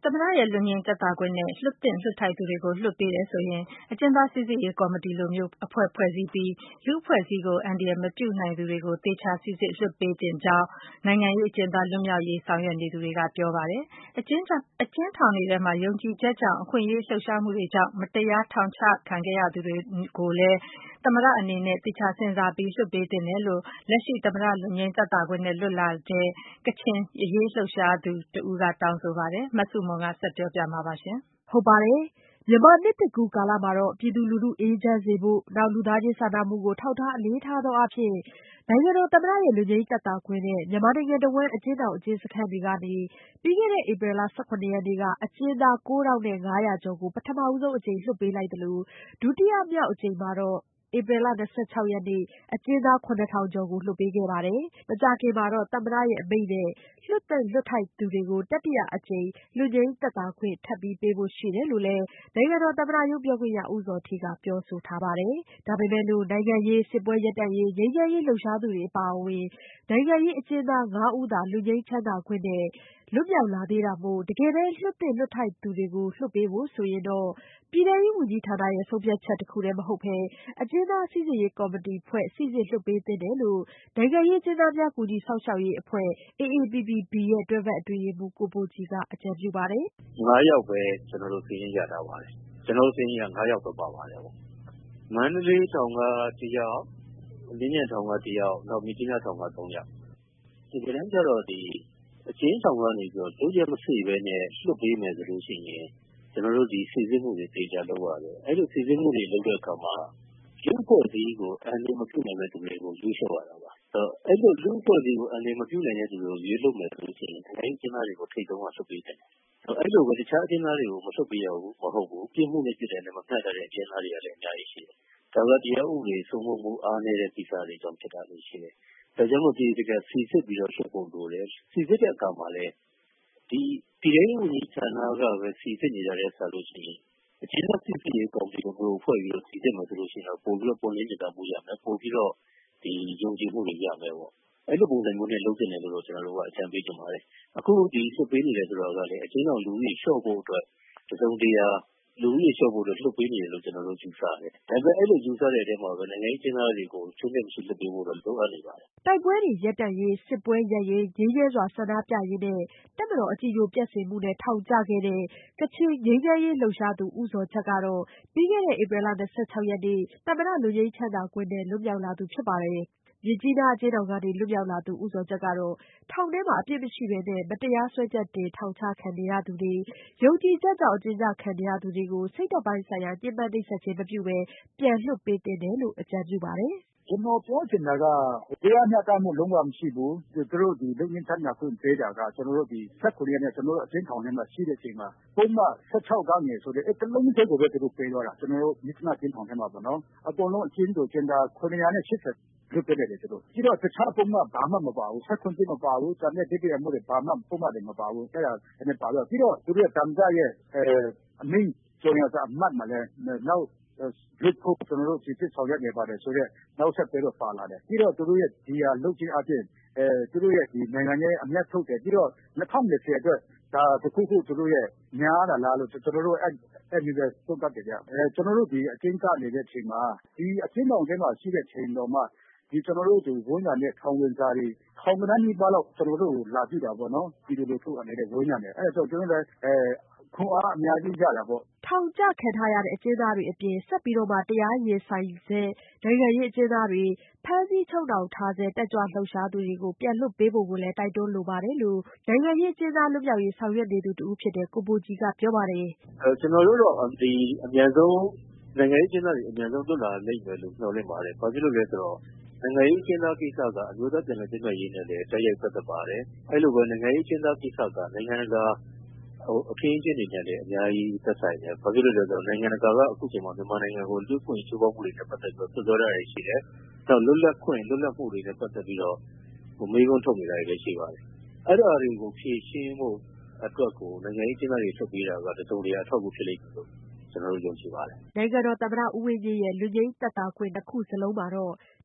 သမ္မတရဲ့လွတ်ငြိမ်းသက်သာခွင့်နဲ့လွှတ်သင့်လွှတ်ထိုက်သူတွေကိုလွှတ်ပေးတယ်ဆိုရင် အကျဉ်းသားစိစစ်ရေးကော်မတီလိုမျိုးအဖွဲ့ဖွဲ့စည်းပြီး လူ့အဖွဲ့အစည်းကိုအန္တရာယ်မပြုနိုင်သူတွေကိုသေချာစိစစ်လွှတ်ပေးသင့်ကြောင်း နိုင်ငံရေးအကျဉ်းသားလွတ်မြောက်ရေးဆောင်ရွက်နေသူတွေကပြောပါတယ်။ အကျဉ်းထောင်တွေထဲမှာ ယုံကြည်ချက်ကြောင့်အခွင့်အရေးလှုပ်ရှားမှုတွေကြောင့် မတရားထောင်ချခံခဲ့ရသူတွေကိုလည်း သမ္မတအနေနဲ့သေချာစဉ်းစားပြီးလွှတ်ပေးသင့်တယ်လို့ လက်ရှိသမ္မတလွတ်ငြိမ်းသက်သာခွင့်နဲ့လွတ်လာတဲ့ ကချင်အရေးလှုပ်ရှားသူတဦးကတောင်းဆိုပါတယ်။ မဆုမွန် ဆက်ပြောပြပါမယ်။မြန်မာနှစ်သစ်ကူးကာလမှာ ပြည်သူလူထုအေးချမ်းစေဖို့၊ လူသားချင်းစာနာမှုကိုထောက်ထားအလေးထားသောအားဖြင့် နိုင်ငံတော်သမ္မတရဲ့လွတ်ငြိမ်းသက်သာခွင့်နဲ့ မြန်မာနိုင်ငံတဝှမ်းအကျဉ်းထောင်အကျဉ်းစခန်းတွေကနေ ပြီးခဲ့တဲ့ဧပြီလ ၁၇ ရက်နေ့က အကျဉ်းသား 9,500 ကျော်ကို ပထမဆုံးအကြိမ်လွှတ်ပေးလိုက်သလို ဒုတိယမြောက်အကြိမ်မှာတော့ ဧပြီလ ၂၆ ရက်နေ့ အကျဉ်းသား 7,000 ကျော်ကိုလွှတ်ပေးခဲ့ပါတယ်။ မကြာခင်မှာတော့ သမ္မတရဲ့အမိန့်နဲ့ လွှတ်သင့်လွှတ်ထိုက်သူတွေကို တတိယအကြိမ် လွတ်ငြိမ်းသက်သာခွင့်ထပ်ပေးဖို့ရှိတယ်လို့လည်း နိုင်ငံတော်သမ္မတရုံးပြောခွင့်ရဦးဇော်ဌေးကပြောဆိုထားပါတယ်။ ဒါပေမဲ့လို့ နိုင်ငံရေးစစ်ပွဲရပ်တန့်ရေးငြိမ်းချမ်းရေးလှုပ်ရှားသူတွေအပါအဝင် နိုင်ငံရေးအကျဉ်းသား 5 ဦးသာ လွတ်ငြိမ်းချမ်းသာခွင့်နဲ့ လွတ်မြောက်လာသေးတာမို့ တကယ်ပဲလွှတ်သင့်လွှတ်ထိုက်သူတွေကိုလွှတ်ပေးဖို့ဆိုရင်တော့ ပြည်ထဲရေးဝန်ကြီးဌာနရဲ့ဆုံးဖြတ်ချက်တခုတည်းမဟုတ်ပဲ အကျဉ်းသားစိစစ်ရေးကော်မတီဖွဲ့စိစစ်လွှတ်ပေးသင့်တယ်လို့ နိုင်ငံရေးအကျဉ်းသားများကူညီစောင့်ရှောက်ရေးအဖွဲ့ AAPPB ရဲ့တွဲဖက်အတွင်းရေးမှူး ကိုဘိုကြည်ကအကြံပြုပါတယ်။ 5 ယောက်ပဲကျနော်တို့စာရင်းရထားပါတယ်။ ကျနော်တို့စာရင်းက5 ယောက်ပဲပါပါတယ်။ မန္တလေးထောင်က1ယောက်၊ မြင်းခြံထောင်က1ယောက်၊ နောက်မြစ်ကြီးနားထောင်က3ယောက်။ တကယ်တမ်းကျတော့အကျဉ်းထောင်ကနေပြီးတော့လုပ်ရက်မစေ့ပဲနဲ့လွှတ်ပေးမယ်ဆိုလို့ရှိရင်ကျနော်တို့စိစစ်မှုတွေသေချာလုပ်ရတယ်။ အဲဒီလိုစိစစ်မှုတွေလုပ်တဲ့အခါမှာလူ့အဖွဲ့အစည်းကိုအန္တရာယ်မပြုနိုင်တဲ့သူတွေကိုရွေးချယ်ရတာပါ။ အဲဒီလိုလူ့အဖွဲ့အစည်းကိုအန္တရာယ်မပြုနိုင်တဲ့သူတွေကိုရွေးလုပ်မယ်ဆိုလို့ရှိရင်နိုင်ငံရေးအကျဉ်းသားတွေကိုထိပ်ဆုံးကလွှတ်ပေးသင့်တယ်။ အဲဒီလိုပဲတခြားအကျဉ်းသားတွေကိုမလွှတ်ပေးရဘူးမဟုတ်ဘူး။ ပြစ်မှုနဲ့ပြစ်ဒဏ်နဲ့မမျှတတဲ့အကျဉ်းသားတွေကလည်းအများကြီးရှိတယ်။ ဒါကတရားဥပဒေစိုးမိုးမှုအားနည်းတဲ့ကိစ္စတွေကြောင့်ဖြစ်တာတွေရှိတယ်။ ဒါကြောင့်မို့သေသေချာချာစိစစ်ပြီးတော့လွှတ်ဖို့လိုတယ်။ စိစစ်တဲ့အခါမှာလည်းပြည်ထဲရေးဝန်ကြီးဌာနကပဲစိစစ်နေတာထက်စာလို့ရှိရင်အကျဉ်းသားစိစစ်ရေးကော်မတီလိုမျိုးဖွဲ့ပြီးတော့စိစစ်မယ်ဆိုလို့ရှိရင်တော့ပိုပြီးတော့ပွင့်လင်းမြင်သာမှုရမယ်။ ပိုပြီးတော့ယုံကြည်မှုတွေရမယ်ပေါ့။ အဲဒီလိုပုံစံမျိုးနဲ့လုပ်သင့်တယ်လို့ကျနော်တို့ကအကြံပေးချင်ပါတယ်။ အခုလွှတ်ပေးနေတယ်ဆိုတာကလည်းအကျဉ်းထောင်လူဦးရေလျှော့ဖို့အတွက်တစုံတရာလူဦးရေလျှော့ဖို့အတွက်လွှတ်ပေးနေတယ်လို့ကျနော်တို့ယူဆတယ်။ ဒါပေမဲ့အဲဒီလိုယူဆတဲ့အထဲမှာပဲနိုင်ငံရေးအကျဉ်းသားတွေကိုချွင်းချက်မရှိလွှတ်ပေးဖို့တော့လိုအပ်နေပါတယ်။တိုက်ပွဲတွေရပ်တန့်ရေးစစ်ပွဲရပ်ရေးငြိမ်းချမ်းစွာဆန္ဒပြရင်းနဲ့တပ်မတော်အကြည်ညိုပျက်စေမှုနဲ့ထောင်ကျခဲ့တဲ့ ကချင်ငြိမ်းချမ်းရေးလှုပ်ရှားသူဦးဇော်ဂျတ်ကတော့ ပြီးခဲ့တဲ့ဧပြီလ ၂၆ ရက်နေ့ သမ္မတလွတ်ငြိမ်းချမ်းသာခွင့်နဲ့လွတ်မြောက်လာသူဖြစ်ပါတယ်။ မြစ်ကြီးနားအကျဉ်းထောင်ကနေလွတ်မြောက်လာသူဦးဇော်ဂျတ်ကတော့ ထောင်ထဲမှာအပြစ်မရှိဘဲ မတရားစွဲချက်တင်ထောင်ချခံနေရသူတွေယုံကြည်ချက်ကြောင့်အကျဉ်းကျခံနေရသူတွေကို စိတ်ဓါတ်ပိုင်းဆိုင်ရာညှဉ်းပန်းနှိပ်စက်ခြင်းမပြုဘဲပြန်လွှတ်ပေးသင့်တယ်လို့အကြံပြုပါတယ်။ကျနော်ပြောချင်တာကတရားမျှတမှုလုံးဝမရှိဘူး။သူတို့လွတ်ငြိမ်းချမ်းသာခွင့်ပေးတာကကျနော်တို့၁၇ရက်နေ့ကျနော်တို့အကျဉ်းထောင်ထဲမှာရှိတဲ့အချိန်မှာပုဒ်မ16ကနေဆိုတဲ့တလုံးတည်းကိုပဲသူတို့ပေးသွားတာကျနော်တို့မြစ်ကြီးနားအကျဉ်းထောင်ထဲမှာပေါ့နော်။အကုန်လုံးအကျဉ်းသူအကျဉ်းသား780လွှတ်ပေးလိုက်တယ်သူတို့။ပြီးတော့တခြားပုဒ်မဘာမှမပါဘူး16မပါဘူး။ကျန်တဲ့ဒုတိယအမှုတွေဘာမှပုဒ်မတွေမပါဘူး။အဲဒါပါတော့ပြီးတော့သူတို့ရဲ့သမ္မတရဲ့အမိန့်ကြေညာစာအမှတ်မှာလည်းနောက်လွှတ်ဖို့ကျနော်တို့စိစစ်ဆောင်ရွက်နေပါတယ်ဆိုတဲ့နောက်ဆက်တွဲတော့ပါလာတယ်။ပြီးတော့သူတို့ရဲ့ဒီဟာလုပ်ခြင်းအပြင်သူတို့ရဲ့ဒီနိုင်ငံရေးအမြတ်ထုတ်တယ်ပြီးတော့2020အတွက်ဒါတခုခုသူတို့ရဲ့များတာလားလို့ကျနော်တို့အဲဒီပဲသုံးသပ်တယ်ဗျ။ကျနော်တို့ဒီအကျဉ်းချနေတဲ့အချိန်မှာဒီအကျဉ်းထောင်ထဲမှာရှိတဲ့အချိန်တော်မှဒီကျနော်တို့ဝန်ရံတဲ့ထောင်ဝင်စာတွေထောင်ဂဏန်းနီးပါးလောက်ကျနော်တို့ကိုလာပြတာပေါ့နော်။ပြည်သူလူထုအနေနဲ့ဝန်ရံတယ်အဲဒါကြောင့်ကျနော်တို့လည်းခွန်အားအများကြီးရတာပေါ့။ထောင်ကျခံထားရတဲ့အကျဉ်းသားတွေအပြင်ဆက်ပြီးတရားရင်ဆိုင်ဆဲနိုင်ငံရေးအကျဉ်းသားတွေဖမ်းဆီးချုပ်နှောင်ထားဆဲတက်ကြွလှုပ်ရှားသူတွေကိုပြန်လွှတ်ပေးဖို့လည်းတိုက်တွန်းလိုပါတယ်လို့နိုင်ငံရေးအကျဉ်းသားလွတ်မြောက်ရေးဆောင်ရွက်နေသူတဦးဖြစ်တဲ့ကိုဘိုကြည်ကပြောပါတယ်။ကျနော်တို့တော့အမြန်ဆုံးနိုင်ငံရေးအကျဉ်းသားတွေအမြန်ဆုံးလွတ်လာလိမ့်မယ်လို့မျှော်လင့်ပါတယ်။ဘာဖြစ်လို့လဲဆိုတော့နိုင်ငံရေးအကျဉ်းသားကိစ္စကအမျိုးသားပြန်လည်သင့်မြတ်ရေးနဲ့လည်းတိုက်ရိုက်ပတ်သက်ပါတယ်။အဲဒီလိုပဲနိုင်ငံရေးအကျဉ်းသားကိစ္စကနိုင်ငံတကာအခင်းအကျင်းတွေနဲ့လည်းအများကြီးသက်ဆိုင်တယ်။ဘာဖြစ်လို့လဲဆိုတော့နိုင်ငံတကာကအခုချိန်မှာမြန်မာနိုင်ငံကိုလူ့အခွင့်အရေးချိုးဖောက်မှုတွေနဲ့ပတ်သက်ပြီးတော့စွပ်စွဲတာတွေရှိတယ်။နောက်လွတ်လပ်ခွင့်လွတ်လပ်မှုတွေနဲ့ပတ်သက်ပြီးတော့မေးခွန်းထုတ်နေတာတွေလည်းရှိပါတယ်။အဲဒါတွေကိုဖြေရှင်းဖို့အတွက်ကိုနိုင်ငံရေးအကျဉ်းသားတွေထုတ်ပေးတာကတစုံတရာအထောက်အကူဖြစ်လိမ့်မယ်လို့ကျနော်တို့ယုံကြည်ပါတယ်။နိုင်ငံတော်သမ္မတဦးဝင်းမြင့်ရဲ့လွတ်ငြိမ်းသက်သာခွင့်နှစ်ခုစလုံးမှာတော့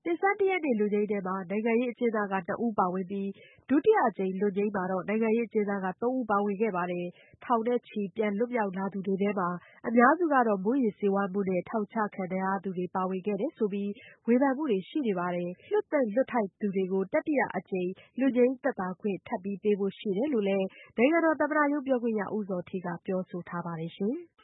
ပင်စန်းတစ်ရက်နေ့လွတ်ငြိမ်းထဲမှာ နိုင်ငံရေးအကျဉ်းသားက 2 ဦးပါဝင်ပြီး ဒုတိယအကြိမ်လွတ်ငြိမ်းမှာတော့ နိုင်ငံရေးအကျဉ်းသားက 3 ဦးပါဝင်ခဲ့ပါတယ်။ ထောင်နဲ့ချီပြန်လွတ်မြောက်လာသူတွေထဲမှာ အများစုကတော့ မူးယစ်ဆေးဝါးမှုနဲ့ ထောင်ချခံထားရသူတွေပါဝင်ခဲ့တယ်ဆိုပြီး ဝေဖန်မှုတွေရှိနေပါတယ်။ လွှတ်သင့်လွတ်ထိုက်သူတွေကို တတိယအကြိမ်လွတ်ငြိမ်းသက်သာခွင့်ထပ်ပေးဖို့ရှိတယ်လို့လည်း နိုင်ငံတော်သမ္မတရုံးပြောခွင့်ရ ဦးဇော်ဌေးကပြောဆိုထားပါတယ်ရှင်။